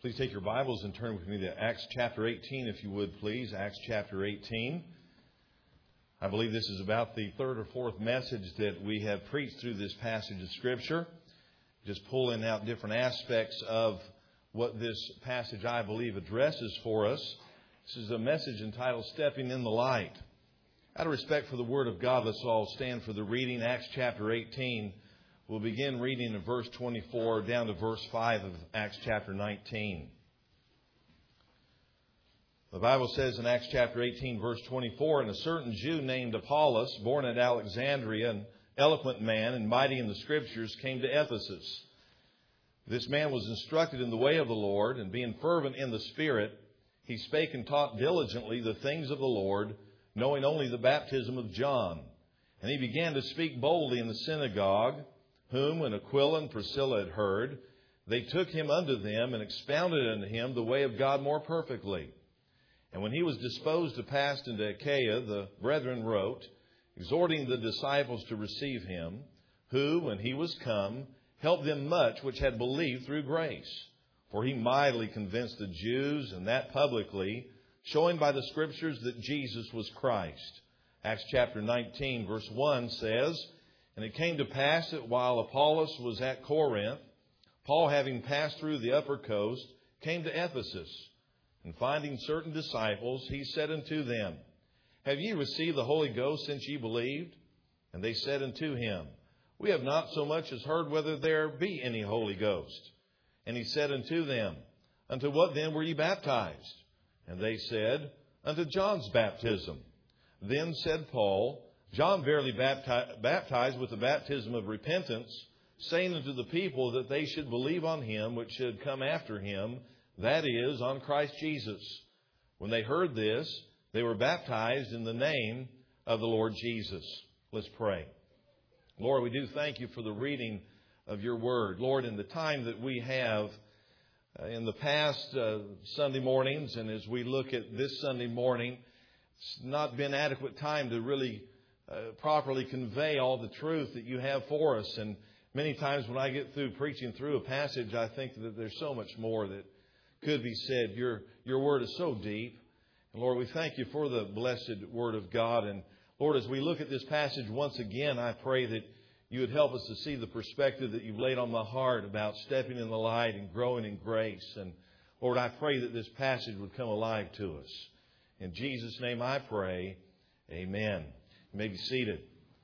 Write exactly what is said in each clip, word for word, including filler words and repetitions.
Please take your Bibles and turn with me to Acts chapter eighteen, if you would, please. Acts chapter eighteen. I believe this is about the third or fourth message that we have preached through this passage of Scripture. Just pulling out different aspects of what this passage, I believe, addresses for us. This is a message entitled Stepping in the Light. Out of respect for the Word of God, let's all stand for the reading. Acts chapter eighteen. We'll begin reading in verse twenty-four down to verse five of Acts chapter nineteen. The Bible says in Acts chapter eighteen, verse twenty-four, "And a certain Jew named Apollos, born at Alexandria, an eloquent man and mighty in the Scriptures, came to Ephesus. This man was instructed in the way of the Lord, and being fervent in the Spirit, he spake and taught diligently the things of the Lord, knowing only the baptism of John. And he began to speak boldly in the synagogue, whom when Aquila and Priscilla had heard, they took him unto them and expounded unto him the way of God more perfectly. And when he was disposed to pass into Achaia, the brethren wrote, exhorting the disciples to receive him, who, when he was come, helped them much which had believed through grace. For he mightily convinced the Jews, and that publicly, showing by the Scriptures that Jesus was Christ." Acts chapter nineteen, verse one says, "And it came to pass that while Apollos was at Corinth, Paul, having passed through the upper coast, came to Ephesus. And finding certain disciples, he said unto them, Have ye received the Holy Ghost since ye believed? And they said unto him, We have not so much as heard whether there be any Holy Ghost. And he said unto them, Unto what then were ye baptized? And they said, Unto John's baptism. Then said Paul, John verily bapti- baptized with the baptism of repentance, saying unto the people that they should believe on him which should come after him, that is, on Christ Jesus. When they heard this, they were baptized in the name of the Lord Jesus." Let's pray. Lord, we do thank you for the reading of your word. Lord, in the time that we have uh, in the past uh, Sunday mornings, and as we look at this Sunday morning, it's not been adequate time to really Uh, properly convey all the truth that you have for us. And many times when I get through preaching through a passage, I think that there's so much more that could be said. Your, your word is so deep. And Lord, we thank you for the blessed word of God. And Lord, as we look at this passage once again, I pray that you would help us to see the perspective that you've laid on my heart about stepping in the light and growing in grace. And Lord, I pray that this passage would come alive to us. In Jesus' name I pray, amen. You may be seated.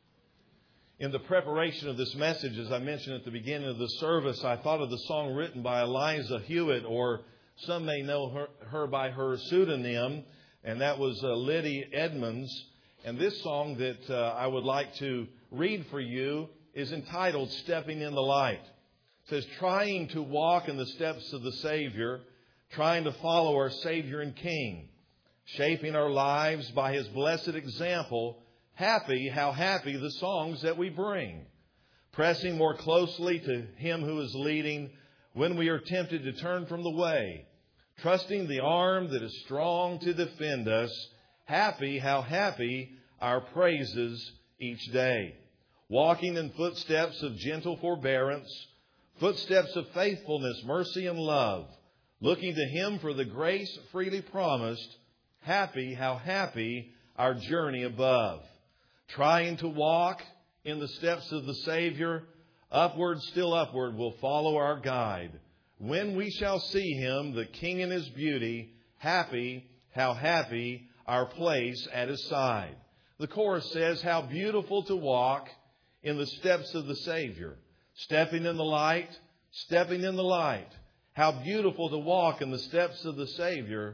In the preparation of this message, as I mentioned at the beginning of the service, I thought of the song written by Eliza Hewitt, or some may know her, her by her pseudonym, and that was uh, Liddy Edmonds. And this song that uh, I would like to read for you is entitled Stepping in the Light. It says, "Trying to walk in the steps of the Savior, trying to follow our Savior and King, shaping our lives by His blessed example. Happy, how happy the songs that we bring. Pressing more closely to Him who is leading when we are tempted to turn from the way. Trusting the arm that is strong to defend us. Happy, how happy our praises each day. Walking in footsteps of gentle forbearance. Footsteps of faithfulness, mercy, and love. Looking to Him for the grace freely promised. Happy, how happy our journey above. Trying to walk in the steps of the Savior, upward, still upward, will follow our guide. When we shall see Him, the King in His beauty, happy, how happy our place at His side." The chorus says, "How beautiful to walk in the steps of the Savior. Stepping in the light, stepping in the light. How beautiful to walk in the steps of the Savior,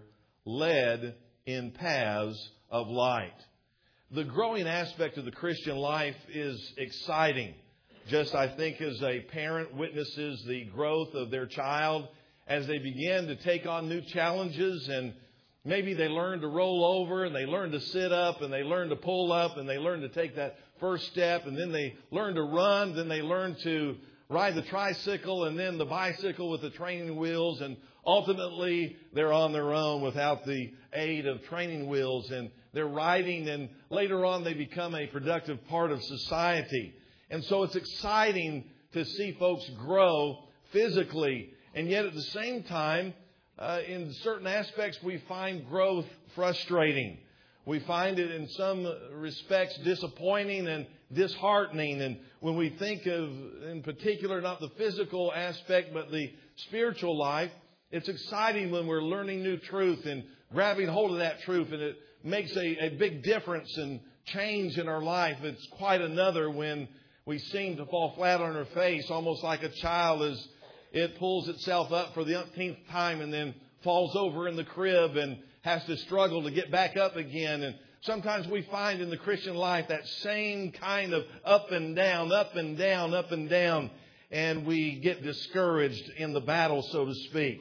led in paths of light." The growing aspect of the Christian life is exciting. Just, I think, as a parent witnesses the growth of their child as they begin to take on new challenges, and maybe they learn to roll over and they learn to sit up and they learn to pull up and they learn to take that first step, and then they learn to run, then they learn to ride the tricycle and then the bicycle with the training wheels, and ultimately they're on their own without the aid of training wheels, and they're riding, and later on they become a productive part of society. And so it's exciting to see folks grow physically, and yet at the same time, uh, in certain aspects we find growth frustrating. We find it in some respects disappointing and disheartening. And when we think of, in particular, not the physical aspect, but the spiritual life, it's exciting when we're learning new truth and grabbing hold of that truth. And it makes a, a big difference and change in our life. It's quite another when we seem to fall flat on our face, almost like a child as it pulls itself up for the umpteenth time and then falls over in the crib and has to struggle to get back up again. And sometimes we find in the Christian life that same kind of up and down, up and down, up and down. And we get discouraged in the battle, so to speak.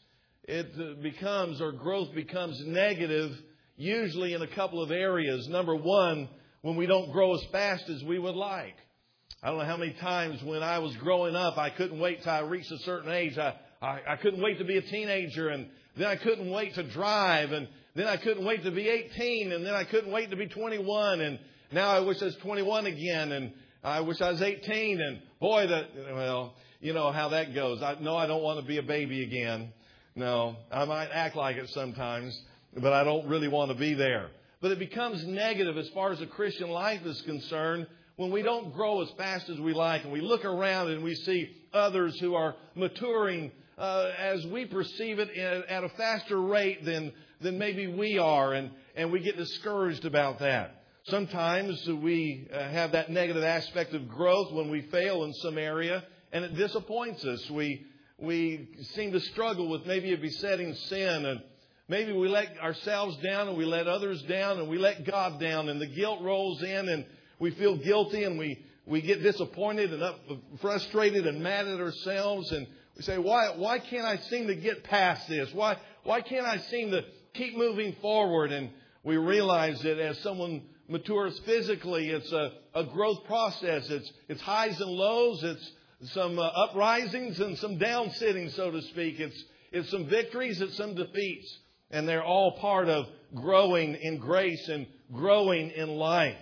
It becomes, or growth becomes negative, usually in a couple of areas. Number one, when we don't grow as fast as we would like. I don't know how many times when I was growing up, I couldn't wait till I reached a certain age. I, I, I couldn't wait to be a teenager, and then I couldn't wait to drive, and then I couldn't wait to be eighteen, and then I couldn't wait to be twenty-one, and now I wish I was twenty-one again, and I wish I was eighteen, and boy, that, well, you know how that goes. I, no, I don't want to be a baby again. No, I might act like it sometimes, but I don't really want to be there. But it becomes negative as far as the Christian life is concerned when we don't grow as fast as we like, and we look around and we see others who are maturing uh, as we perceive it at a faster rate than than maybe we are, and, and we get discouraged about that. Sometimes we uh, have that negative aspect of growth when we fail in some area, and it disappoints us. We we seem to struggle with maybe a besetting sin, and maybe we let ourselves down, and we let others down, and we let God down, and the guilt rolls in, and we feel guilty, and we, we get disappointed and up, frustrated and mad at ourselves. And we say, why why can't I seem to get past this? Why why can't I seem to keep moving forward? And we realize that as someone matures physically, it's a, a growth process. It's it's highs and lows. It's some uh, uprisings and some downsittings, so to speak. It's it's some victories and some defeats. And they're all part of growing in grace and growing in life.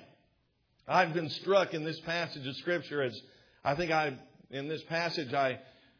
I've been struck in this passage of Scripture as I think I, in this passage, I,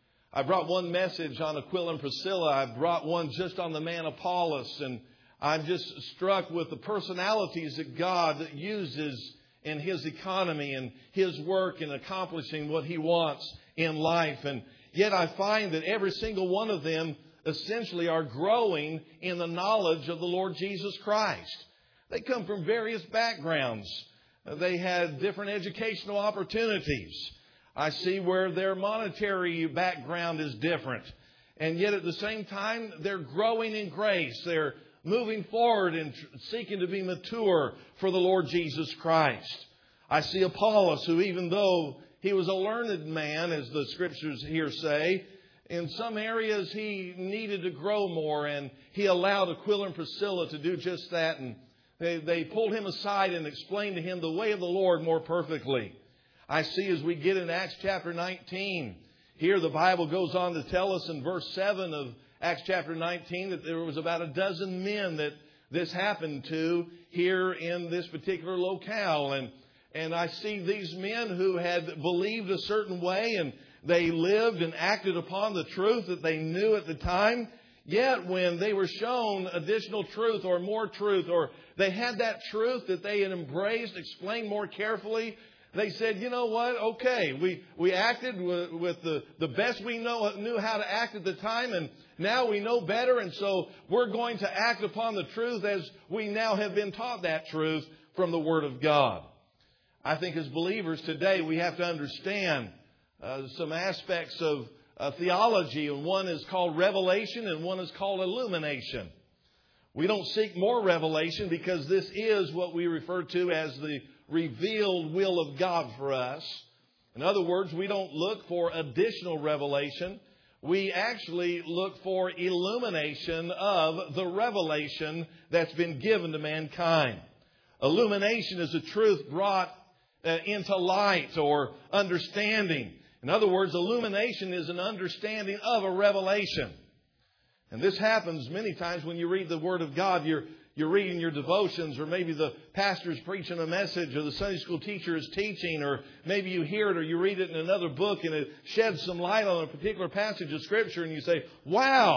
I brought one message on Aquila and Priscilla. I brought one just on the man Apollos. And I'm just struck with the personalities that God uses in His economy and His work in accomplishing what He wants in life. And yet I find that every single one of them essentially are growing in the knowledge of the Lord Jesus Christ. They come from various backgrounds. They had different educational opportunities. I see where their monetary background is different. And yet at the same time, they're growing in grace. They're moving forward and seeking to be mature for the Lord Jesus Christ. I see Apollos, who even though he was a learned man, as the Scriptures here say, in some areas he needed to grow more, and he allowed Aquila and Priscilla to do just that. And They, they pulled him aside and explained to him the way of the Lord more perfectly. I see as we get in Acts chapter nineteen, here the Bible goes on to tell us in verse seven of Acts chapter nineteen that there was about a dozen men that this happened to here in this particular locale. And, and I see these men who had believed a certain way, and they lived and acted upon the truth that they knew at the time. Yet when they were shown additional truth or more truth, or they had that truth that they had embraced, explained more carefully, they said, you know what, okay, we, we acted with, with the, the best we know knew how to act at the time, and now we know better, and so we're going to act upon the truth as we now have been taught that truth from the Word of God. I think as believers today we have to understand uh, some aspects of Uh, theology, and one is called revelation and one is called illumination. We don't seek more revelation because this is what we refer to as the revealed will of God for us. In other words, we don't look for additional revelation. We actually look for illumination of the revelation that's been given to mankind. Illumination is a truth brought uh, into light or understanding. In other words, illumination is an understanding of a revelation. And this happens many times when you read the Word of God. You're, you're reading your devotions, or maybe the pastor's preaching a message, or the Sunday school teacher is teaching, or maybe you hear it or you read it in another book and it sheds some light on a particular passage of Scripture and you say, wow,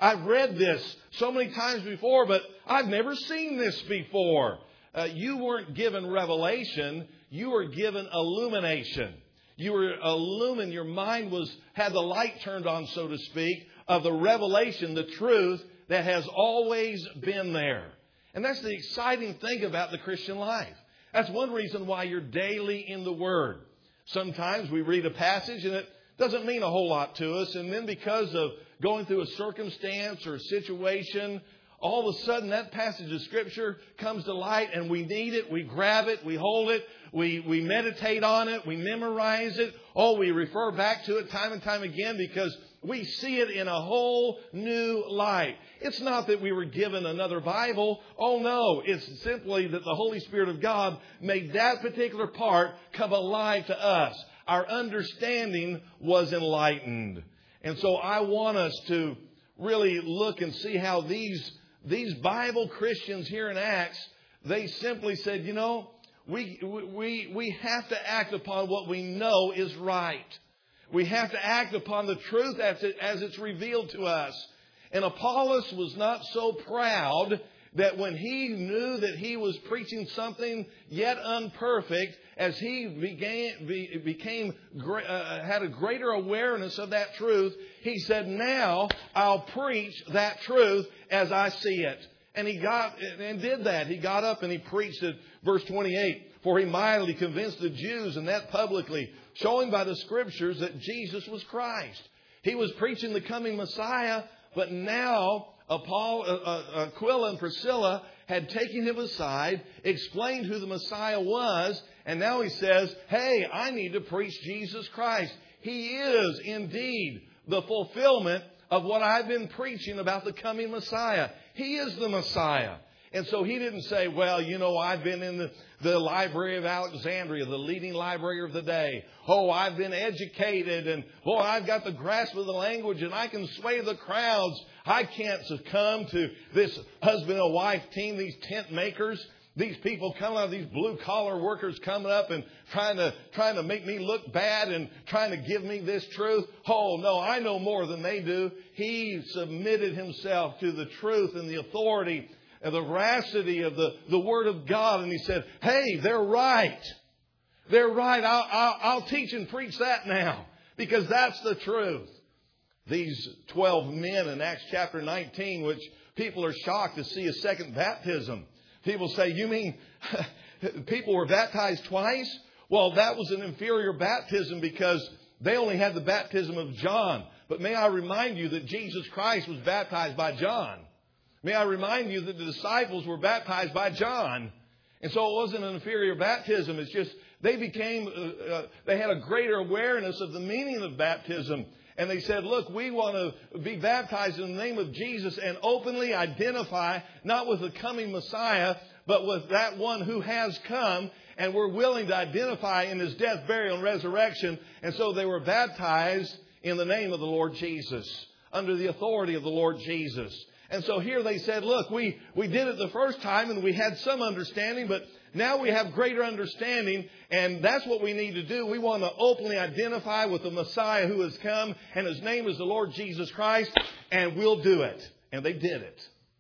I've read this so many times before, but I've never seen this before. Uh, you weren't given revelation. You were given illumination. You were illumined. Your mind was had the light turned on, so to speak, of the revelation, the truth that has always been there. And that's the exciting thing about the Christian life. That's one reason why you're daily in the Word. Sometimes we read a passage and it doesn't mean a whole lot to us. And then because of going through a circumstance or a situation, all of a sudden that passage of Scripture comes to light and we need it. We grab it. We hold it. We, we meditate on it. We memorize it. Oh, we refer back to it time and time again because we see it in a whole new light. It's not that we were given another Bible. Oh, no. It's simply that the Holy Spirit of God made that particular part come alive to us. Our understanding was enlightened. And so I want us to really look and see how these, these Bible Christians here in Acts, they simply said, you know, we, we, we have to act upon what we know is right. We have to act upon the truth as, it, as it's revealed to us. And Apollos was not so proud that when he knew that he was preaching something yet unperfect, as he began, be, became uh, had a greater awareness of that truth, he said, now I'll preach that truth as I see it. And he got and did that. He got up and he preached it. Verse twenty-eight, for he mightily convinced the Jews, and that publicly, showing by the Scriptures that Jesus was Christ. He was preaching the coming Messiah, but now Paul, uh, uh, Aquila and Priscilla had taken him aside, explained who the Messiah was, and now he says, hey, I need to preach Jesus Christ. He is indeed the fulfillment of what I've been preaching about the coming Messiah. He is the Messiah. And so he didn't say, well, you know, I've been in the, the Library of Alexandria, the leading library of the day. Oh, I've been educated and, oh, I've got the grasp of the language and I can sway the crowds. I can't succumb to this husband and wife team, these tent makers. These people coming out, these blue collar workers coming up and trying to trying to make me look bad and trying to give me this truth. Oh, no, I know more than they do. He submitted himself to the truth and the authority and the veracity of the, the Word of God. And he said, hey, they're right. They're right. I'll, I'll, I'll teach and preach that now because that's the truth. These twelve men in Acts chapter nineteen, which people are shocked to see a second baptism. People say, you mean people were baptized twice? Well, that was an inferior baptism because they only had the baptism of John. But may I remind you that Jesus Christ was baptized by John. May I remind you that the disciples were baptized by John. And so it wasn't an inferior baptism. It's just they became, uh, uh, they had a greater awareness of the meaning of baptism. And they said, look, we want to be baptized in the name of Jesus and openly identify not with the coming Messiah, but with that one who has come. And we're willing to identify in his death, burial, and resurrection. And so they were baptized in the name of the Lord Jesus, under the authority of the Lord Jesus. And so here they said, look, we, we did it the first time and we had some understanding, but now we have greater understanding, and that's what we need to do. We want to openly identify with the Messiah who has come, and his name is the Lord Jesus Christ, and we'll do it. And they did it.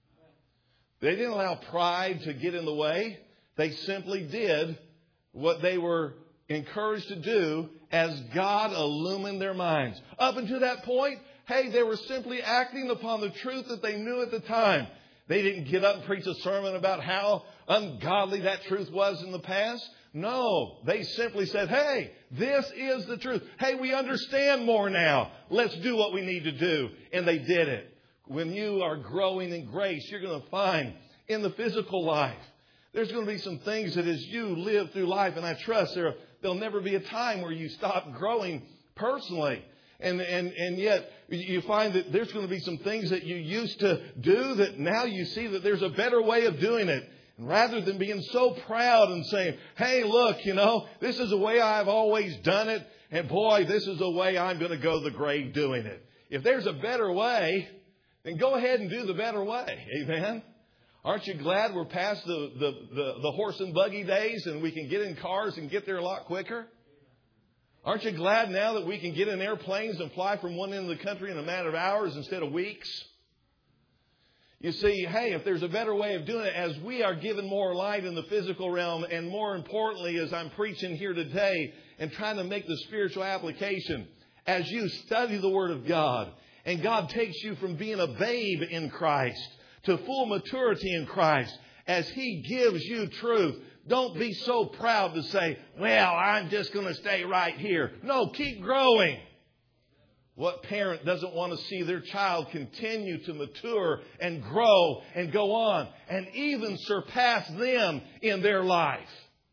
They didn't allow pride to get in the way. They simply did what they were encouraged to do as God illumined their minds. Up until that point, hey, they were simply acting upon the truth that they knew at the time. They didn't get up and preach a sermon about how ungodly that truth was in the past. No, they simply said, hey, this is the truth. Hey, we understand more now. Let's do what we need to do. And they did it. When you are growing in grace, you're going to find in the physical life, there's going to be some things that as you live through life, and I trust there, there'll never be a time where you stop growing personally. And, and, and yet you find that there's going to be some things that you used to do that now you see that there's a better way of doing it. And rather than being so proud and saying, hey, look, you know, this is the way I've always done it. And boy, this is the way I'm going to go to the grave doing it. If there's a better way, then go ahead and do the better way. Amen. Aren't you glad we're past the, the, the, the horse and buggy days and we can get in cars and get there a lot quicker? Aren't you glad now that we can get in airplanes and fly from one end of the country in a matter of hours instead of weeks? You see, hey, if there's a better way of doing it, as we are given more light in the physical realm, and more importantly, as I'm preaching here today and trying to make the spiritual application, as you study the Word of God, and God takes you from being a babe in Christ to full maturity in Christ, as He gives you truth, don't be so proud to say, well, I'm just going to stay right here. No, keep growing. What parent doesn't want to see their child continue to mature and grow and go on and even surpass them in their life?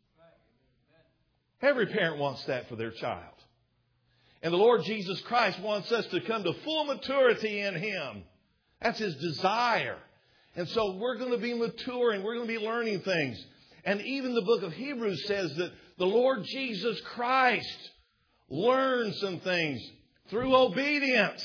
Every parent wants that for their child. And the Lord Jesus Christ wants us to come to full maturity in Him. That's His desire. And so we're going to be maturing. We're going to be learning things. And even the book of Hebrews says that the Lord Jesus Christ learned some things through obedience.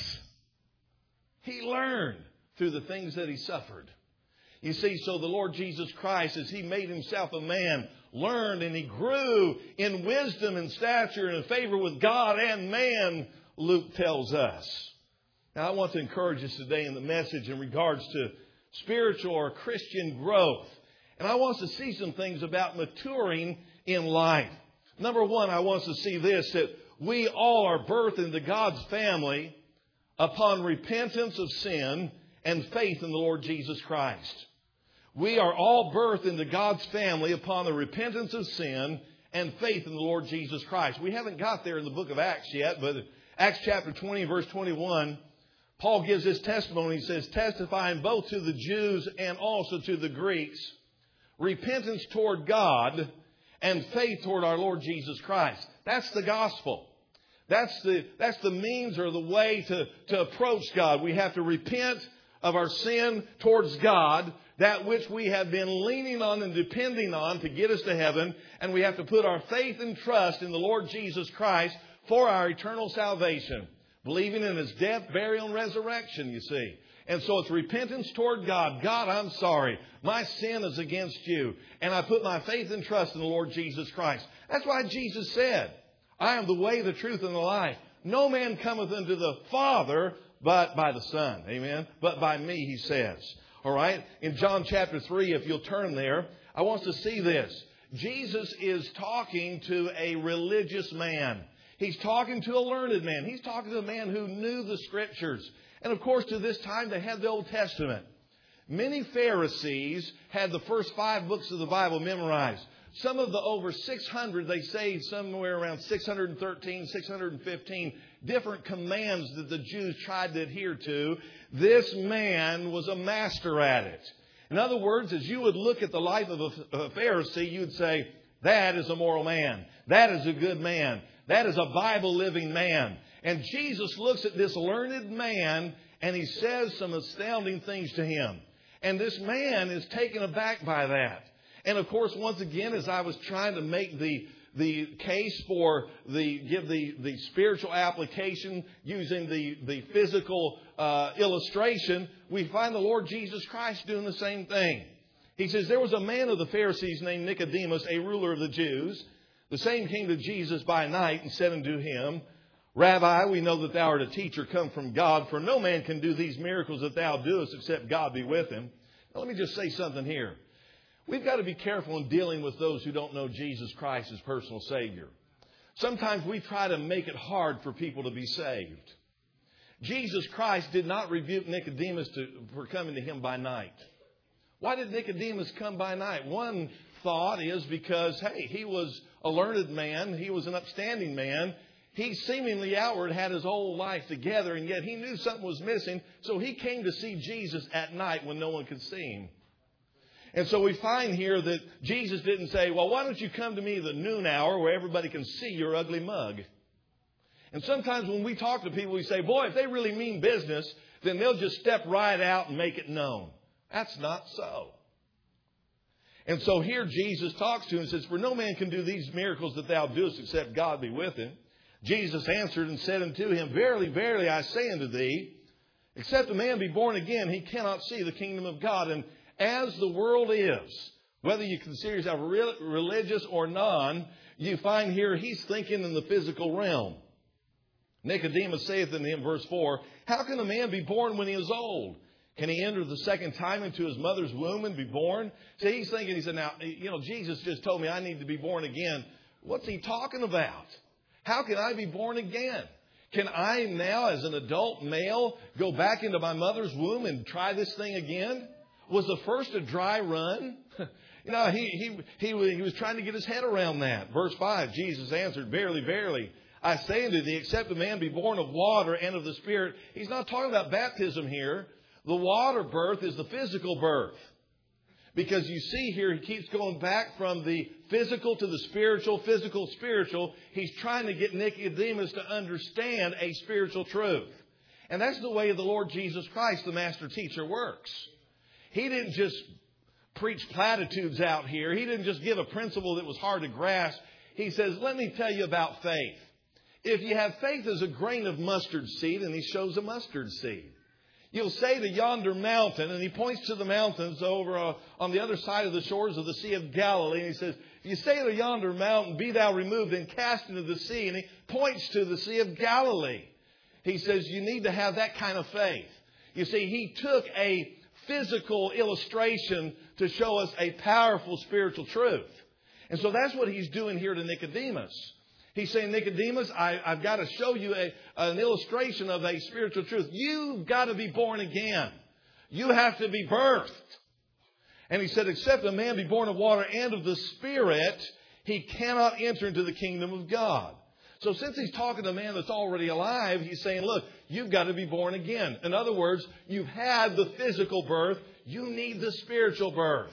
He learned through the things that He suffered. You see, so the Lord Jesus Christ, as He made Himself a man, learned and He grew in wisdom and stature and in favor with God and man, Luke tells us. Now, I want to encourage us today in the message in regards to spiritual or Christian growth. And I want us to see some things about maturing in life. Number one, I want us to see this, that we all are birthed into God's family upon repentance of sin and faith in the Lord Jesus Christ. We are all birthed into God's family upon the repentance of sin and faith in the Lord Jesus Christ. We haven't got there in the book of Acts yet, but Acts chapter twenty, verse twenty-one, Paul gives his testimony. He says, testifying both to the Jews and also to the Greeks, repentance toward God and faith toward our Lord Jesus Christ. That's the gospel. That's the, that's the means or the way to, to approach God. We have to repent of our sin towards God, that which we have been leaning on and depending on to get us to heaven. And we have to put our faith and trust in the Lord Jesus Christ for our eternal salvation, believing in His death, burial, and resurrection, you see. And so it's repentance toward God. God, I'm sorry. My sin is against You. And I put my faith and trust in the Lord Jesus Christ. That's why Jesus said, I am the way, the truth, and the life. No man cometh unto the Father but by the Son. Amen. But by me, He says. All right. In John chapter three, if you'll turn there, I want us to see this. Jesus is talking to a religious man. He's talking to a learned man. He's talking to a man who knew the Scriptures. And of course, to this time, they had the Old Testament. Many Pharisees had the first five books of the Bible memorized. Some of the over six hundred, they say somewhere around six hundred thirteen, six hundred fifteen different commands that the Jews tried to adhere to. This man was a master at it. In other words, as you would look at the life of a Pharisee, you'd say, that is a moral man. That is a good man. That is a Bible-living man. And Jesus looks at this learned man and He says some astounding things to him. And this man is taken aback by that. And of course, once again, as I was trying to make the the case for the give the, the spiritual application using the, the physical uh, illustration, we find the Lord Jesus Christ doing the same thing. He says, there was a man of the Pharisees named Nicodemus, a ruler of the Jews. The same came to Jesus by night and said unto Him, Rabbi, we know that Thou art a teacher come from God, for no man can do these miracles that Thou doest except God be with him. Now, let me just say something here. We've got to be careful in dealing with those who don't know Jesus Christ as personal Savior. Sometimes we try to make it hard for people to be saved. Jesus Christ did not rebuke Nicodemus to, for coming to Him by night. Why did Nicodemus come by night? One thought is because, hey, he was a learned man. He was an upstanding man. He seemingly outward had his whole life together, and yet he knew something was missing. So he came to see Jesus at night when no one could see Him. And so we find here that Jesus didn't say, well, why don't you come to me the noon hour where everybody can see your ugly mug? And sometimes when we talk to people, we say, boy, if they really mean business, then they'll just step right out and make it known. That's not so. And so here Jesus talks to him and says, for no man can do these miracles that thou doest except God be with him. Jesus answered and said unto him, verily, verily, I say unto thee, except a man be born again, he cannot see the kingdom of God. And as the world is, whether you consider yourself religious or non, you find here he's thinking in the physical realm. Nicodemus saith unto him, verse four, how can a man be born when he is old? Can he enter the second time into his mother's womb and be born? See, he's thinking, he said, now, you know, Jesus just told me I need to be born again. What's he talking about? How can I be born again? Can I now, as an adult male, go back into my mother's womb and try this thing again? Was the first a dry run? You know, he, he, he, he was trying to get his head around that. Verse five, Jesus answered, verily, verily, I say unto thee, except a man be born of water and of the Spirit. He's not talking about baptism here. The water birth is the physical birth. Because you see here, he keeps going back from the physical to the spiritual, physical, spiritual. He's trying to get Nicodemus to understand a spiritual truth. And that's the way of the Lord Jesus Christ, the master teacher, works. He didn't just preach platitudes out here. He didn't just give a principle that was hard to grasp. He says, let me tell you about faith. If you have faith as a grain of mustard seed, and he shows a mustard seed. You'll say to yonder mountain, and he points to the mountains over uh, on the other side of the shores of the Sea of Galilee. And he says, if you say to yonder mountain, be thou removed and cast into the sea. And he points to the Sea of Galilee. He says, you need to have that kind of faith. You see, he took a physical illustration to show us a powerful spiritual truth. And so that's what he's doing here to Nicodemus. He's saying, Nicodemus, I, I've got to show you a, an illustration of a spiritual truth. You've got to be born again. You have to be birthed. And he said, except a man be born of water and of the Spirit, he cannot enter into the kingdom of God. So since he's talking to a man that's already alive, he's saying, look, you've got to be born again. In other words, you've had the physical birth. You need the spiritual birth.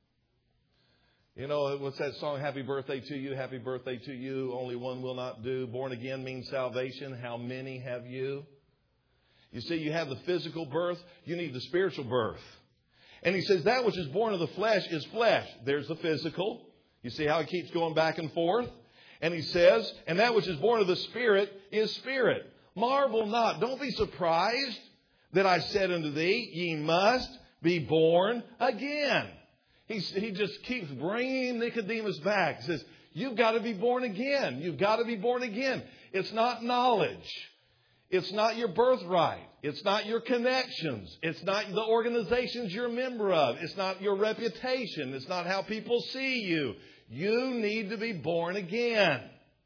You know, what's that song? Happy birthday to you. Happy birthday to you. Only one will not do. Born again means salvation. How many have you? You see, you have the physical birth. You need the spiritual birth. And he says that which is born of the flesh is flesh. There's the physical. You see how he keeps going back and forth? And he says, and that which is born of the Spirit is spirit. Marvel not. Don't be surprised that I said unto thee, ye must be born again. He, he just keeps bringing Nicodemus back. He says, you've got to be born again. You've got to be born again. It's not knowledge. It's not your birthright. It's not your connections. It's not the organizations you're a member of. It's not your reputation. It's not how people see you. You need to be born again.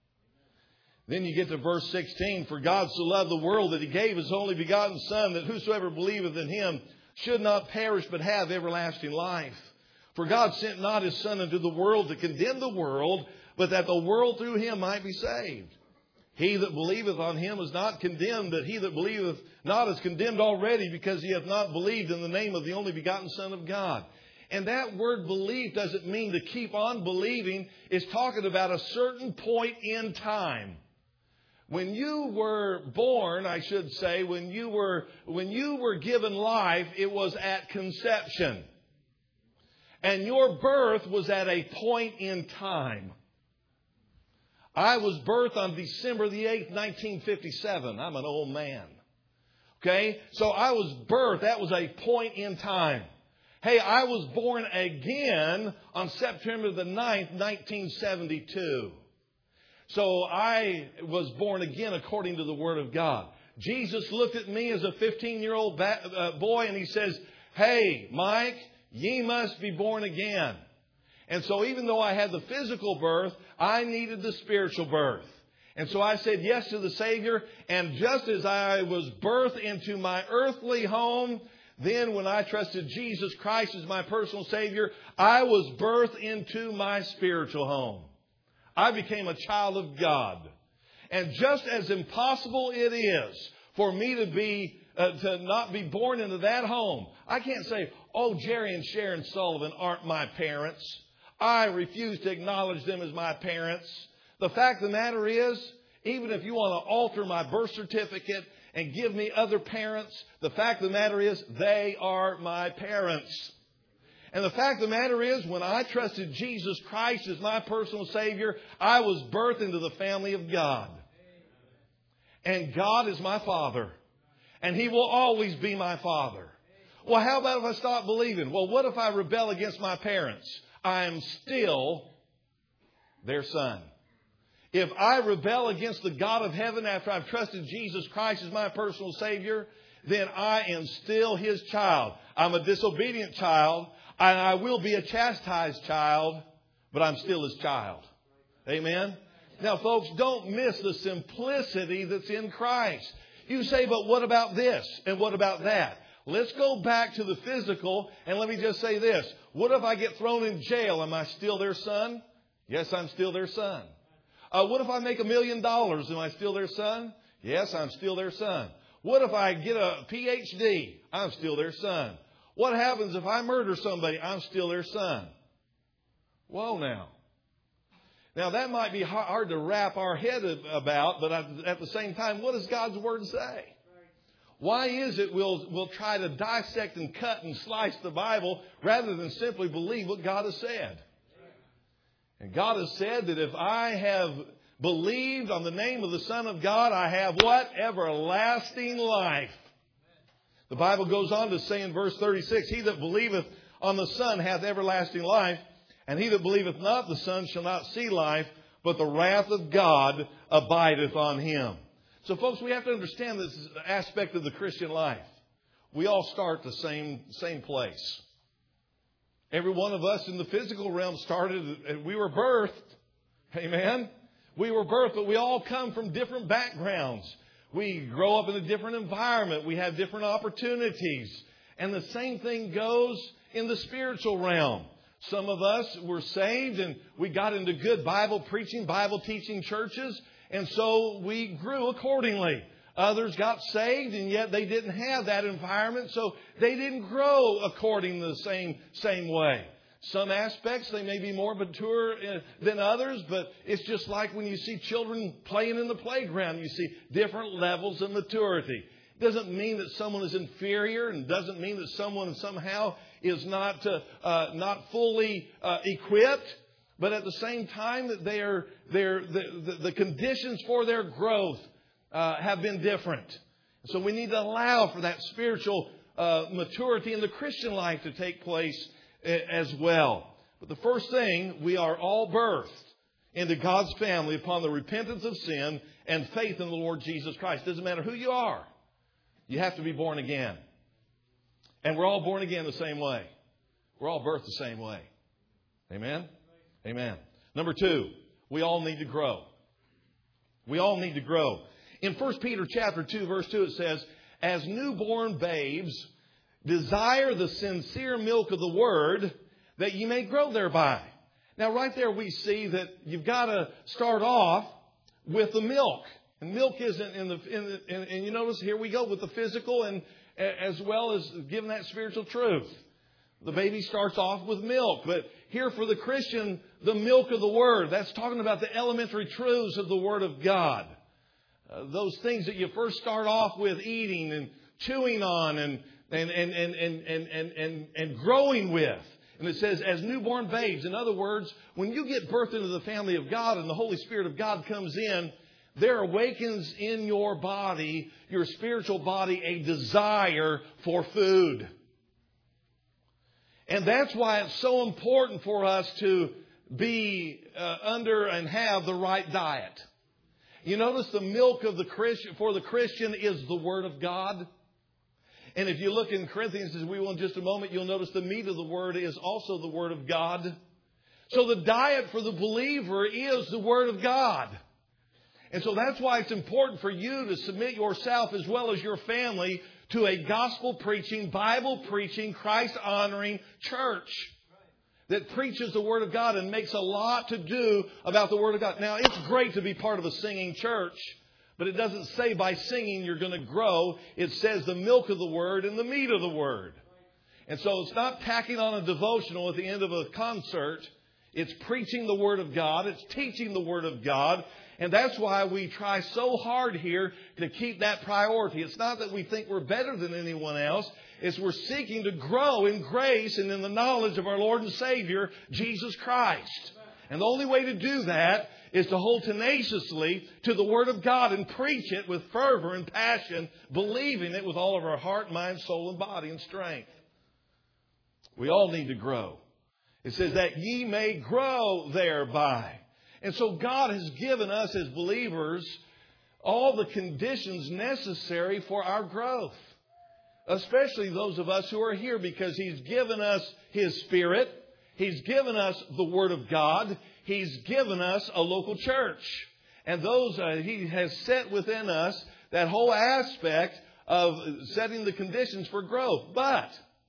Then you get to verse sixteen. For God so loved the world that he gave his only begotten Son, that whosoever believeth in him should not perish but have everlasting life. For God sent not his Son into the world to condemn the world, but that the world through him might be saved. He that believeth on him is not condemned, but he that believeth not is condemned already, because he hath not believed in the name of the only begotten Son of God. And that word believe doesn't mean to keep on believing. It's talking about a certain point in time. When you were born, I should say, when you were, when you were given life, it was at conception. And your birth was at a point in time. I was birthed on December the eighth, nineteen fifty-seven. I'm an old man. Okay? So I was birthed. That was a point in time. Hey, I was born again on September the ninth, nineteen seventy-two. So I was born again according to the Word of God. Jesus looked at me as a fifteen-year-old boy and he says, hey, Mike, ye must be born again. And so even though I had the physical birth, I needed the spiritual birth. And so I said yes to the Savior. And just as I was birthed into my earthly home, then when I trusted Jesus Christ as my personal Savior, I was birthed into my spiritual home. I became a child of God. And just as impossible it is for me to be Uh, to not be born into that home. I can't say, oh, Jerry and Sharon Sullivan aren't my parents. I refuse to acknowledge them as my parents. The fact of the matter is, even if you want to alter my birth certificate and give me other parents, the fact of the matter is, they are my parents. And the fact of the matter is, when I trusted Jesus Christ as my personal Savior, I was birthed into the family of God. And God is my Father. And he will always be my Father. Well, how about if I stop believing? Well, what if I rebel against my parents? I am still their son. If I rebel against the God of heaven after I've trusted Jesus Christ as my personal Savior, then I am still His child. I'm a disobedient child, and I will be a chastised child, but I'm still His child. Amen? Now, folks, don't miss the simplicity that's in Christ. You say, but what about this? And what about that? Let's go back to the physical, and let me just say this. What if I get thrown in jail? Am I still their son? Yes, I'm still their son. Uh, what if I make a million dollars? Am I still their son? Yes, I'm still their son. What if I get a P H D? I'm still their son. What happens if I murder somebody? I'm still their son. Whoa now. Now that might be hard to wrap our head about, but at the same time, what does God's Word say? Why is it we'll, we'll try to dissect and cut and slice the Bible rather than simply believe what God has said? And God has said that if I have believed on the name of the Son of God, I have what? Everlasting life. The Bible goes on to say in verse thirty-six, He that believeth on the Son hath everlasting life, and he that believeth not the Son shall not see life, but the wrath of God abideth on him. So folks, we have to understand this aspect of the Christian life. We all start the same, same place. Every one of us in the physical realm started, and we were birthed. Amen? We were birthed, but we all come from different backgrounds. We grow up in a different environment. We have different opportunities. And the same thing goes in the spiritual realm. Some of us were saved and we got into good Bible preaching, Bible teaching churches. And so we grew accordingly. Others got saved and yet they didn't have that environment. So they didn't grow according to the same, same way. Some aspects, they may be more mature than others, but it's just like when you see children playing in the playground. You see different levels of maturity. It doesn't mean that someone is inferior and doesn't mean that someone somehow is not uh, uh, not fully uh, equipped. But at the same time, that they are, they're, the, the, the conditions for their growth uh, have been different. So we need to allow for that spiritual uh, maturity in the Christian life to take place as well. But the first thing, we are all birthed into God's family upon the repentance of sin and faith in the Lord Jesus Christ. Doesn't matter who you are. You have to be born again. And we're all born again the same way. We're all birthed the same way. Amen? Amen. Number two, we all need to grow. We all need to grow. In First Peter chapter two, verse two, it says, as newborn babes, desire the sincere milk of the Word, that ye may grow thereby. Now, right there we see that you've got to start off with the milk. And milk isn't in the, in the and, and you notice here we go with the physical and as well as giving that spiritual truth. The baby starts off with milk. But here for the Christian, the milk of the Word. That's talking about the elementary truths of the Word of God. Uh, those things that you first start off with eating and chewing on and and and and and and and, and, and growing with. And it says, as newborn babes. In other words, when you get birthed into the family of God and the Holy Spirit of God comes in, there awakens in your body, your spiritual body, a desire for food. And that's why it's so important for us to be uh, under and have the right diet. You notice the milk of the Christian, for the Christian is the Word of God. And if you look in Corinthians, as we will in just a moment, you'll notice the meat of the Word is also the Word of God. So the diet for the believer is the Word of God. And so that's why it's important for you to submit yourself as well as your family to a gospel-preaching, Bible-preaching, Christ-honoring church that preaches the Word of God and makes a lot to do about the Word of God. Now, it's great to be part of a singing church, but it doesn't say by singing you're going to grow. It says the milk of the Word and the meat of the Word. And so it's not tacking on a devotional at the end of a concert. It's preaching the Word of God. It's teaching the Word of God. And that's why we try so hard here to keep that priority. It's not that we think we're better than anyone else. It's we're seeking to grow in grace and in the knowledge of our Lord and Savior, Jesus Christ. And the only way to do that is to hold tenaciously to the Word of God and preach it with fervor and passion, believing it with all of our heart, mind, soul, and body and strength. We all need to grow. It says that ye may grow thereby. And so God has given us as believers all the conditions necessary for our growth. especially those of us who are here, because He's given us His Spirit. He's given us the Word of God. He's given us a local church. And those uh, He has set within us that whole aspect of setting the conditions for growth. But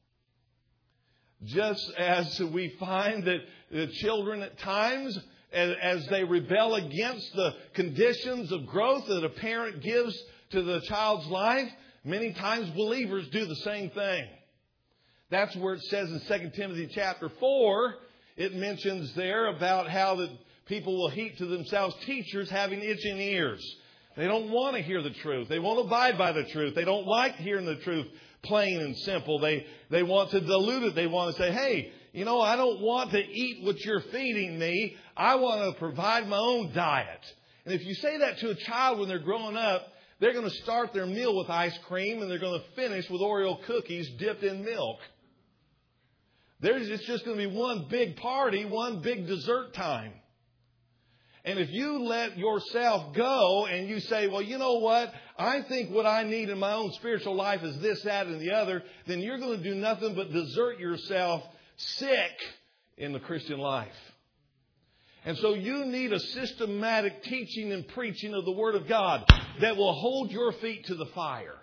just as we find that the children at times, as, as they rebel against the conditions of growth that a parent gives to the child's life, many times believers do the same thing. That's where it says in Second Timothy chapter four, it mentions there about how that people will heap to themselves teachers having itching ears. They don't want to hear the truth. They won't abide by the truth. They don't like hearing the truth plain and simple. They, they want to dilute it. They want to say, hey, you know, I don't want to eat what you're feeding me. I want to provide my own diet. And if you say that to a child when they're growing up, they're going to start their meal with ice cream and they're going to finish with Oreo cookies dipped in milk. There's, it's just going to be one big party, one big dessert time. And if you let yourself go and you say, well, you know what? I think what I need in my own spiritual life is this, that, and the other, then you're going to do nothing but desert yourself sick in the Christian life. And so you need a systematic teaching and preaching of the Word of God that will hold your feet to the fire.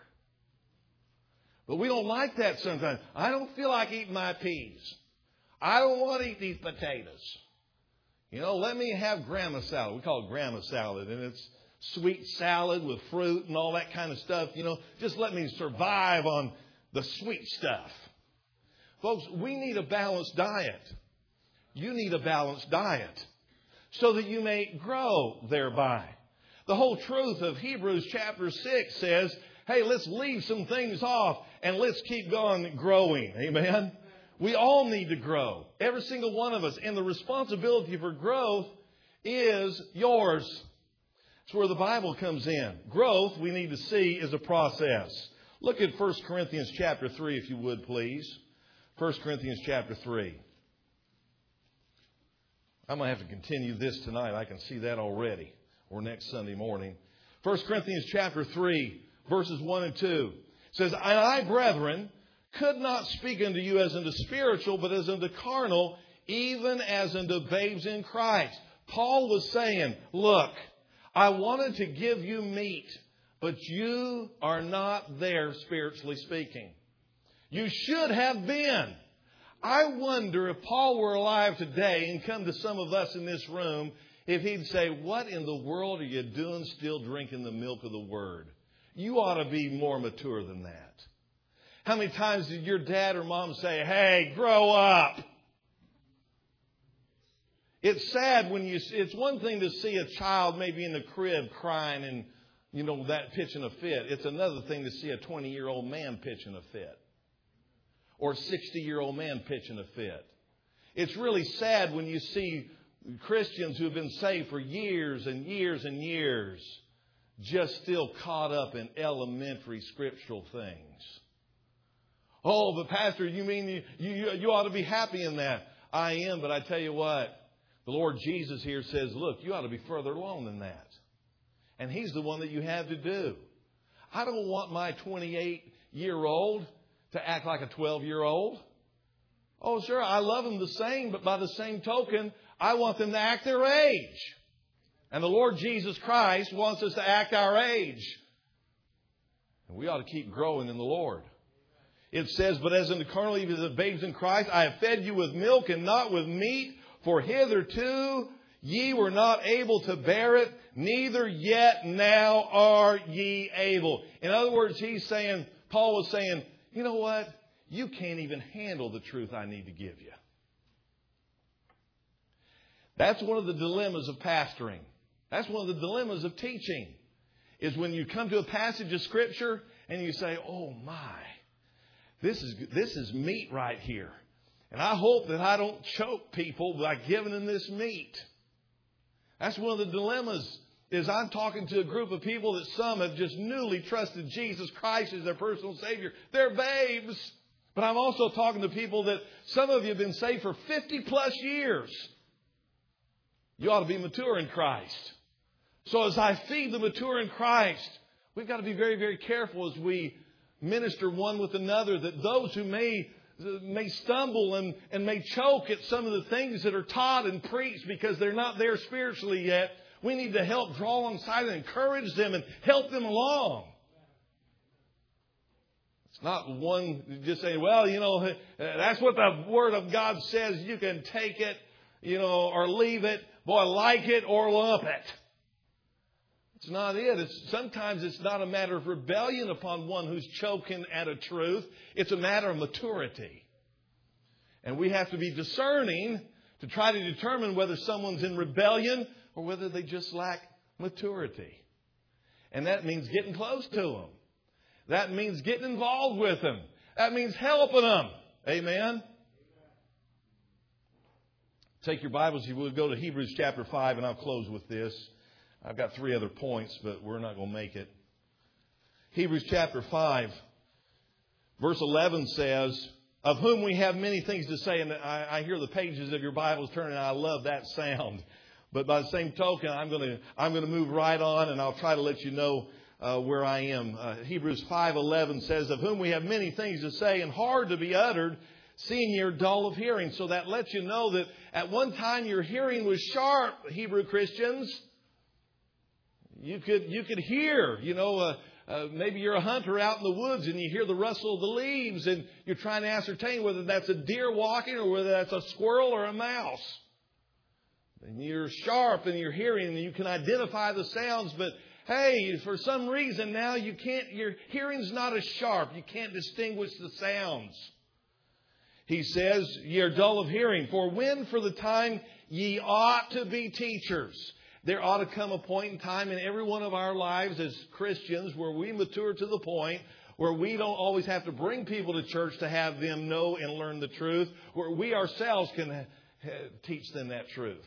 But we don't like that sometimes. I don't feel like eating my peas. I don't want to eat these potatoes. You know, let me have grandma salad. We call it grandma salad. And it's sweet salad with fruit and all that kind of stuff. You know, just let me survive on the sweet stuff. Folks, we need a balanced diet. You need a balanced diet so that you may grow thereby. The whole truth of Hebrews chapter six says, hey, let's leave some things off and let's keep going growing. Amen? We all need to grow. Every single one of us. And the responsibility for growth is yours. That's where the Bible comes in. Growth, we need to see, is a process. Look at First Corinthians chapter three, if you would, please. First Corinthians chapter three. I'm going to have to continue this tonight. I can see that already. Or next Sunday morning. First Corinthians chapter three, verses one and two. It says, and I, brethren, could not speak unto you as unto spiritual, but as unto carnal, even as unto babes in Christ. Paul was saying, look, I wanted to give you meat, but you are not there spiritually speaking. You should have been. I wonder if Paul were alive today and come to some of us in this room, if he'd say, what in the world are you doing still drinking the milk of the Word? You ought to be more mature than that. How many times did your dad or mom say, hey, grow up? It's sad when you, it's one thing to see a child maybe in the crib crying and, you know, that pitching a fit. It's another thing to see a twenty-year-old man pitching a fit. Or a sixty-year-old man pitching a fit. It's really sad when you see Christians who have been saved for years and years and years just still caught up in elementary scriptural things. Oh, but Pastor, you mean you, you, you ought to be happy in that. I am, but I tell you what, the Lord Jesus here says, look, you ought to be further along than that. And He's the one that you have to do. I don't want my twenty-eight-year-old to act like a twelve-year-old. Oh, sure, I love them the same, but by the same token, I want them to act their age. And the Lord Jesus Christ wants us to act our age. And we ought to keep growing in the Lord. It says, but as in the carnal, even as the babes in Christ, I have fed you with milk and not with meat, for hitherto ye were not able to bear it, neither yet now are ye able. In other words, he's saying, Paul was saying, you know what? You can't even handle the truth I need to give you. That's one of the dilemmas of pastoring. That's one of the dilemmas of teaching. Is when you come to a passage of Scripture and you say, oh my, this is this is meat right here. And I hope that I don't choke people by giving them this meat. That's one of the dilemmas. Is I'm talking to a group of people that some have just newly trusted Jesus Christ as their personal Savior. They're babes. But I'm also talking to people that some of you have been saved for fifty plus years. You ought to be mature in Christ. So as I feed the mature in Christ, we've got to be very, very careful as we minister one with another, that those who may may stumble and, and may choke at some of the things that are taught and preached because they're not there spiritually yet, we need to help draw alongside and encourage them and help them along. It's not one just say, well, you know, that's what the Word of God says. You can take it, you know, or leave it. Boy, like it or lump it. It's not it. It's, sometimes it's not a matter of rebellion upon one who's choking at a truth. It's a matter of maturity. And we have to be discerning to try to determine whether someone's in rebellion or whether they just lack maturity. And that means getting close to them. That means getting involved with them. That means helping them. Amen? Take your Bibles, you will go to Hebrews chapter five, and I'll close with this. I've got three other points, but we're not going to make it. Hebrews chapter five, verse eleven says, of whom we have many things to say. And I, I hear the pages of your Bibles turning, and I love that sound. But by the same token, I'm going to I'm going to move right on, and I'll try to let you know uh, where I am. Uh, Hebrews five eleven says, of whom we have many things to say and hard to be uttered, seeing you're dull of hearing. So that lets you know that at one time your hearing was sharp, Hebrew Christians. You could you could hear, you know, uh, uh, maybe you're a hunter out in the woods and you hear the rustle of the leaves and you're trying to ascertain whether that's a deer walking or whether that's a squirrel or a mouse. And you're sharp in your hearing and you can identify the sounds, but hey, for some reason now you can't, your hearing's not as sharp. You can't distinguish the sounds. He says, ye are dull of hearing, for when for the time ye ought to be teachers. There ought to come a point in time in every one of our lives as Christians where we mature to the point where we don't always have to bring people to church to have them know and learn the truth, where we ourselves can teach them that truth.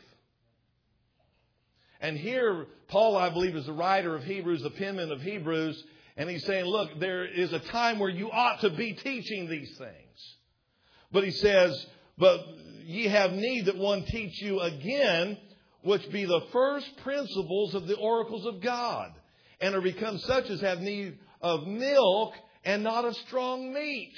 And here, Paul, I believe, is the writer of Hebrews, the penman of Hebrews, and he's saying, look, there is a time where you ought to be teaching these things. But he says, but ye have need that one teach you again, which be the first principles of the oracles of God, and are become such as have need of milk and not of strong meat.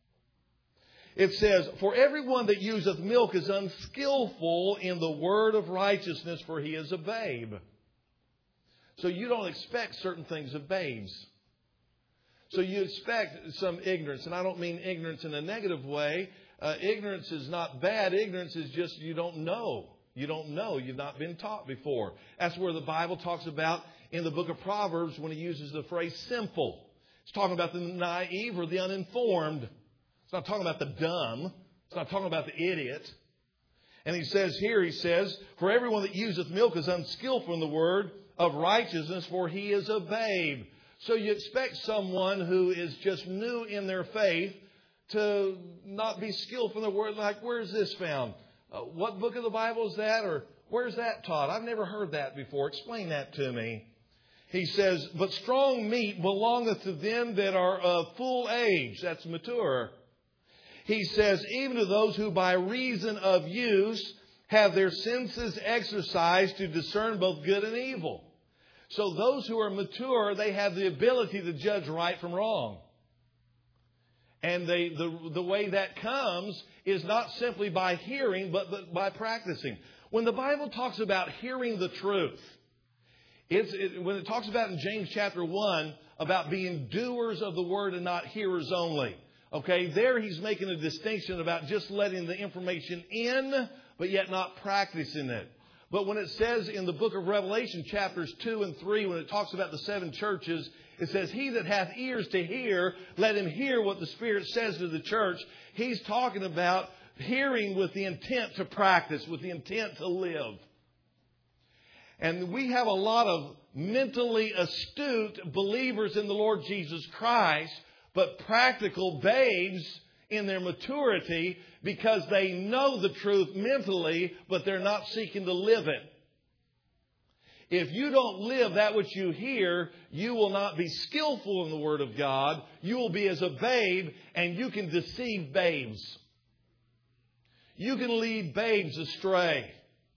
It says, for everyone that useth milk is unskillful in the word of righteousness, for he is a babe. So you don't expect certain things of babes. So you expect some ignorance, and I don't mean ignorance in a negative way. Uh, ignorance is not bad. Ignorance is just you don't know. You don't know. You've not been taught before. That's where the Bible talks about in the book of Proverbs when he uses the phrase simple. It's talking about the naive or the uninformed. It's not talking about the dumb. It's not talking about the idiot. And he says here, he says, for everyone that useth milk is unskillful in the word of righteousness, for he is a babe. So you expect someone who is just new in their faith to not be skillful in the word. Like, where's this found? Uh, what book of the Bible is that? Or where's that taught? I've never heard that before. Explain that to me. He says, but strong meat belongeth to them that are of full age. That's mature. He says, even to those who by reason of use have their senses exercised to discern both good and evil. So those who are mature, they have the ability to judge right from wrong. And they, the, the way that comes is not simply by hearing, but, but by practicing. When the Bible talks about hearing the truth, it's, it, when it talks about in James chapter one about being doers of the word and not hearers only. Okay, there he's making a distinction about just letting the information in, but yet not practicing it. But when it says in the book of Revelation, chapters two and three, when it talks about the seven churches, it says, he that hath ears to hear, let him hear what the Spirit says to the church. He's talking about hearing with the intent to practice, with the intent to live. And we have a lot of mentally astute believers in the Lord Jesus Christ, but practical babes in their maturity because they know the truth mentally, but they're not seeking to live it. If you don't live that which you hear, you will not be skillful in the Word of God. You will be as a babe, and you can deceive babes. You can lead babes astray.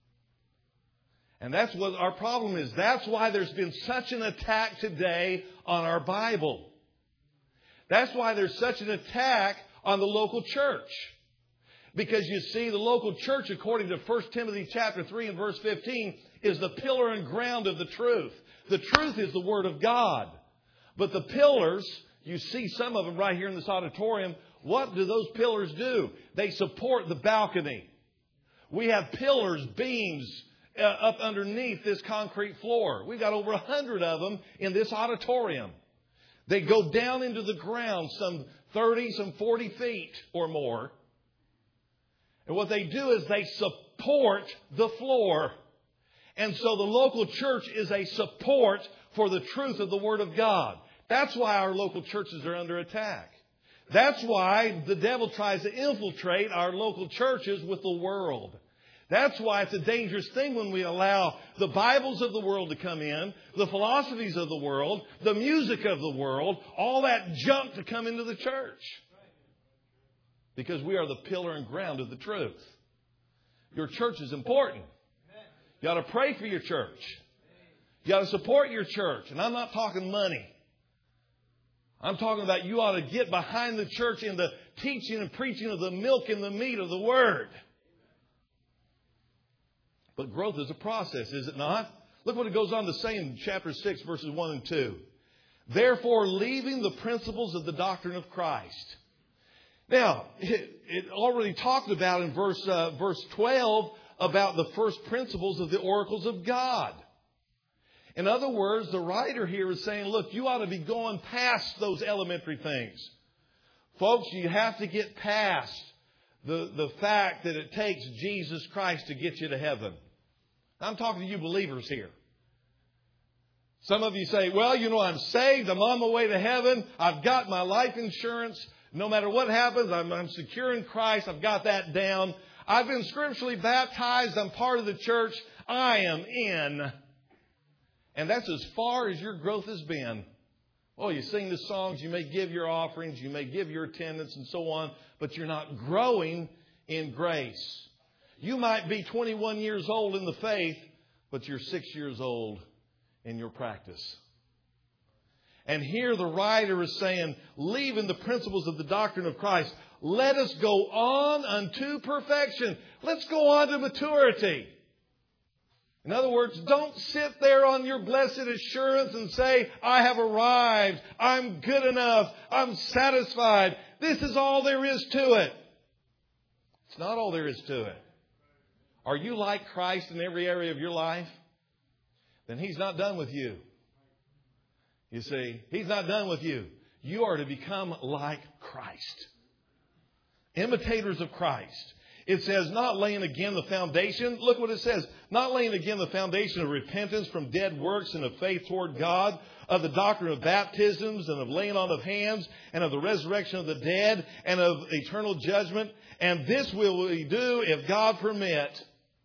And that's what our problem is. That's why there's been such an attack today on our Bible. That's why there's such an attack on the local church. Because you see, the local church, according to First Timothy chapter three and verse fifteen, is the pillar and ground of the truth. The truth is the Word of God. But the pillars, you see some of them right here in this auditorium. What do those pillars do? They support the balcony. We have pillars, beams uh, up underneath this concrete floor. We've got over a hundred of them in this auditorium. They go down into the ground some thirty, some forty feet or more. And what they do is they support the floor. And so the local church is a support for the truth of the Word of God. That's why our local churches are under attack. That's why the devil tries to infiltrate our local churches with the world. That's why it's a dangerous thing when we allow the Bibles of the world to come in, the philosophies of the world, the music of the world, all that junk to come into the church. Because we are the pillar and ground of the truth. Your church is important. You ought to pray for your church. You ought to support your church. And I'm not talking money. I'm talking about you ought to get behind the church in the teaching and preaching of the milk and the meat of the Word. But growth is a process, is it not? Look what it goes on to say in chapter six, verses one and two. Therefore, leaving the principles of the doctrine of Christ. Now, it, it already talked about in verse uh, verse twelve about the first principles of the oracles of God. In other words, the writer here is saying, look, you ought to be going past those elementary things. Folks, you have to get past the, the fact that it takes Jesus Christ to get you to heaven. I'm talking to you believers here. Some of you say, well, you know, I'm saved. I'm on my way to heaven. I've got my life insurance. No matter what happens, I'm, I'm secure in Christ. I've got that down. I've been scripturally baptized. I'm part of the church. I am in. And that's as far as your growth has been. Oh, you sing the songs. You may give your offerings. You may give your attendance and so on. But you're not growing in grace. You might be twenty-one years old in the faith, but you're six years old in your practice. And here the writer is saying, leaving the principles of the doctrine of Christ, let us go on unto perfection. Let's go on to maturity. In other words, don't sit there on your blessed assurance and say, I have arrived. I'm good enough. I'm satisfied. This is all there is to it. It's not all there is to it. Are you like Christ in every area of your life? Then He's not done with you. You see, He's not done with you. You are to become like Christ. Imitators of Christ. It says, not laying again the foundation. Look what it says. Not laying again the foundation of repentance from dead works and of faith toward God, of the doctrine of baptisms and of laying on of hands and of the resurrection of the dead and of eternal judgment. And this will we do if God permit.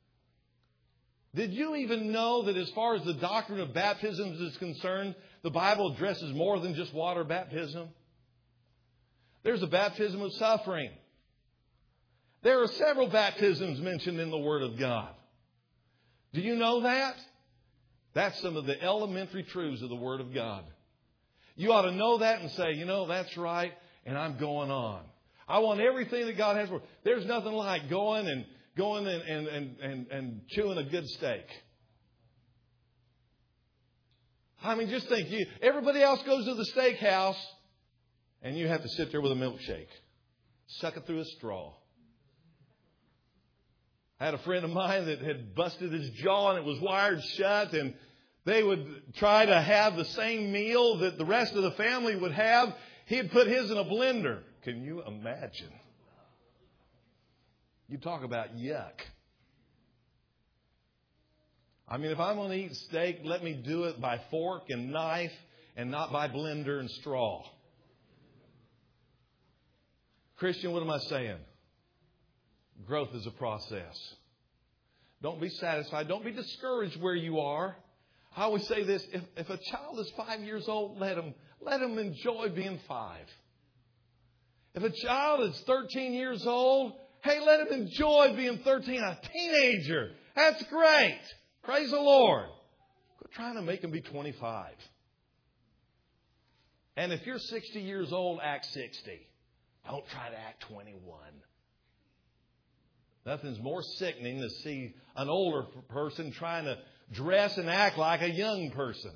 Did you even know that as far as the doctrine of baptisms is concerned, the Bible addresses more than just water baptism? There's a baptism of suffering. There are several baptisms mentioned in the Word of God. Do you know that? That's some of the elementary truths of the Word of God. You ought to know that and say, you know, that's right, and I'm going on. I want everything that God has for me. There's nothing like going and going and, and, and, and, and chewing a good steak. I mean, just think, you, everybody else goes to the steakhouse, and you have to sit there with a milkshake. Suck it through a straw. I had a friend of mine that had busted his jaw and it was wired shut, and they would try to have the same meal that the rest of the family would have. He'd put his in a blender. Can you imagine? You talk about yuck. I mean, if I'm going to eat steak, let me do it by fork and knife and not by blender and straw. Christian, what am I saying? Growth is a process. Don't be satisfied. Don't be discouraged where you are. I always say this, if, if a child is five years old, let him, let him enjoy being five. If a child is thirteen years old, hey, let him enjoy being thirteen, a teenager. That's great. Praise the Lord. Quit trying to make him be twenty-five. And if you're sixty years old, act sixty. Don't try to act twenty-one. Nothing's more sickening to see an older person trying to dress and act like a young person.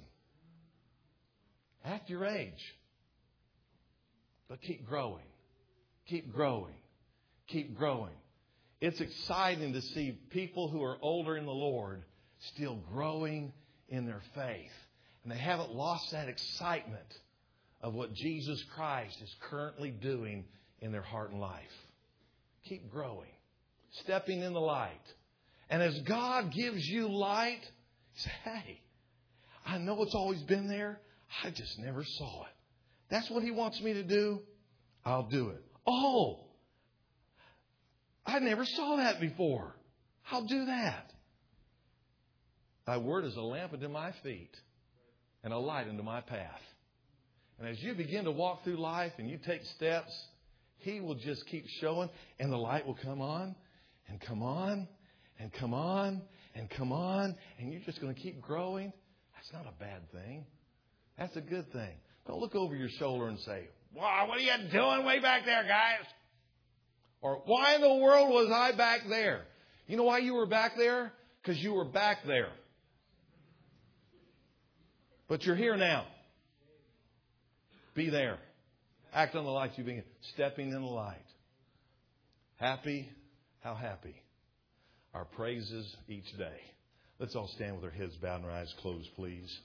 Act your age. But keep growing. Keep growing. Keep growing. It's exciting to see people who are older in the Lord still growing in their faith. And they haven't lost that excitement of what Jesus Christ is currently doing in their heart and life. Keep growing. Stepping in the light. And as God gives you light, say, hey, I know it's always been there. I just never saw it. That's what He wants me to do. I'll do it. Oh, I never saw that before. I'll do that. Thy word is a lamp unto my feet and a light unto my path. And as you begin to walk through life and you take steps, He will just keep showing, and the light will come on and come on and come on and come on, and you're just going to keep growing. That's not a bad thing. That's a good thing. Don't look over your shoulder and say, wow, what are you doing way back there, guys? Or why in the world was I back there? You know why you were back there? Because you were back there. But you're here now. Be there. Act on the light you've been stepping in the light. Happy, how happy. Our praises each day. Let's all stand with our heads bowed and our eyes closed, please.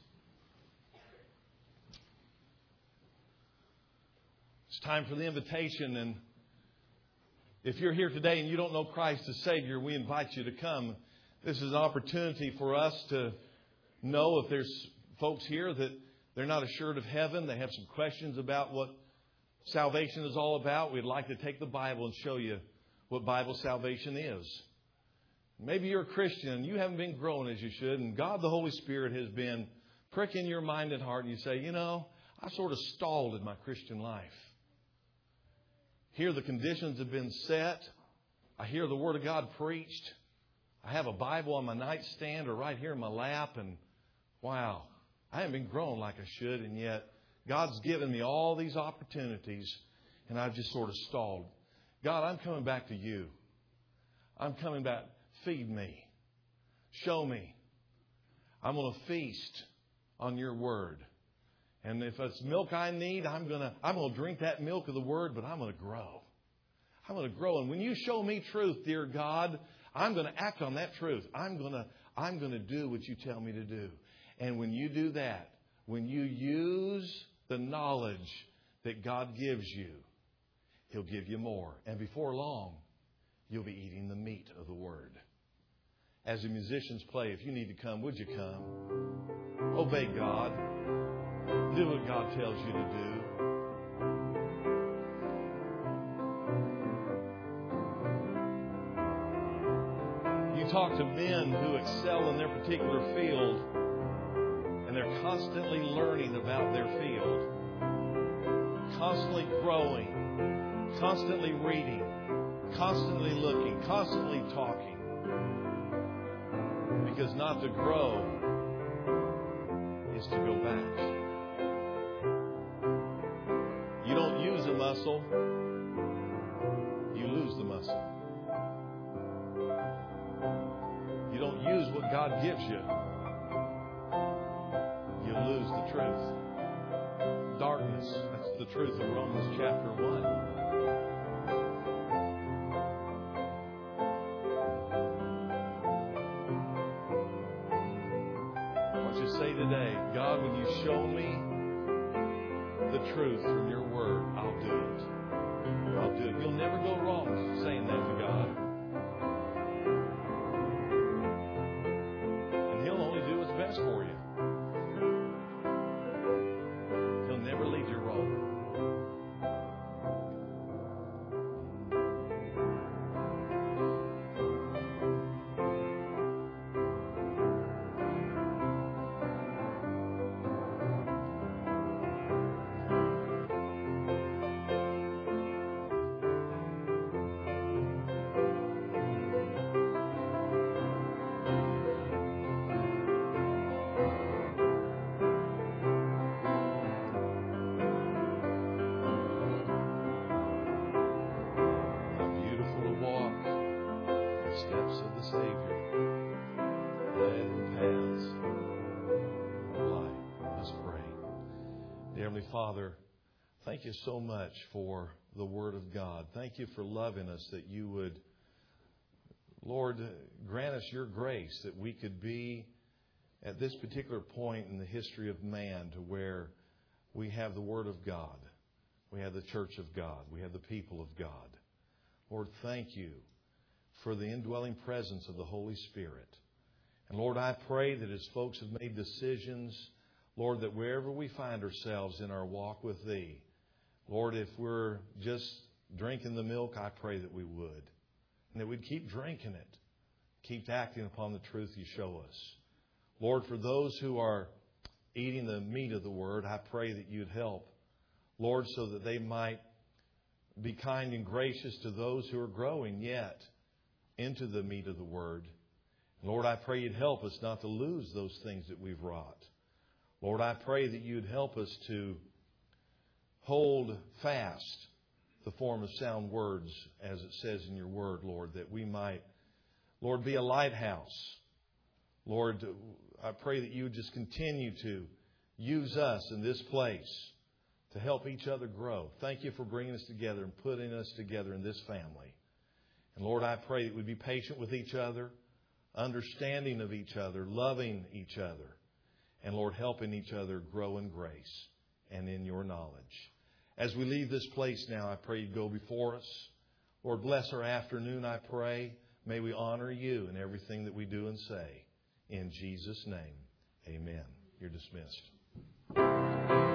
It's time for the invitation, and if you're here today and you don't know Christ as Savior, we invite you to come. This is an opportunity for us to know if there's folks here that they're not assured of heaven. They have some questions about what salvation is all about. We'd like to take the Bible and show you what Bible salvation is. Maybe you're a Christian and you haven't been growing as you should, and God the Holy Spirit has been pricking your mind and heart, and you say, you know, I sort of stalled in my Christian life. Here the conditions have been set. I hear the Word of God preached. I have a Bible on my nightstand or right here in my lap. And wow, I haven't been growing like I should. And yet God's given me all these opportunities and I've just sort of stalled. God, I'm coming back to You. I'm coming back. Feed me. Show me. I'm going to feast on Your Word. And if it's milk I need, I'm going to I'm going to drink that milk of the Word, but I'm going to grow. I'm going to grow. And when You show me truth, dear God, I'm going to act on that truth. I'm going to I'm going to do what You tell me to do. And when You do that, when you use the knowledge that God gives you, He'll give you more. And before long, you'll be eating the meat of the Word. As the musicians play, if you need to come, would you come? Obey God. Do what God tells you to do. You talk to men who excel in their particular field, and they're constantly learning about their field, constantly growing, constantly reading, constantly looking, constantly talking. Because not to grow is to go back. You don't use a muscle, you lose the muscle. You don't use what God gives you, you lose the truth. Darkness, that's the truth of Romans chapter one. I want you to say today, God, when You show me the truth from Your Word, I'll do it. I'll do it. You'll never go wrong saying that to God. And He'll only do what's best for you. He'll never lead you wrong. Savior, and paths of life. Let's pray. Dear Heavenly Father, thank you so much for the Word of God. Thank you for loving us, that you would, Lord, grant us your grace that we could be at this particular point in the history of man to where we have the Word of God. We have the church of God. We have the people of God. Lord, thank you for the indwelling presence of the Holy Spirit. And Lord, I pray that as folks have made decisions, Lord, that wherever we find ourselves in our walk with Thee, Lord, if we're just drinking the milk, I pray that we would. And that we'd keep drinking it. Keep acting upon the truth you show us. Lord, for those who are eating the meat of the Word, I pray that you'd help. Lord, so that they might be kind and gracious to those who are growing yet into the meat of the Word. Lord, I pray you'd help us not to lose those things that we've wrought. Lord, I pray that you'd help us to hold fast the form of sound words, as it says in your Word, Lord, that we might, Lord, be a lighthouse. Lord, I pray that you would just continue to use us in this place to help each other grow. Thank you for bringing us together and putting us together in this family. And Lord, I pray that we'd be patient with each other, understanding of each other, loving each other, and Lord, helping each other grow in grace and in your knowledge. As we leave this place now, I pray you'd go before us. Lord, bless our afternoon, I pray. May we honor you in everything that we do and say. In Jesus' name, amen. You're dismissed.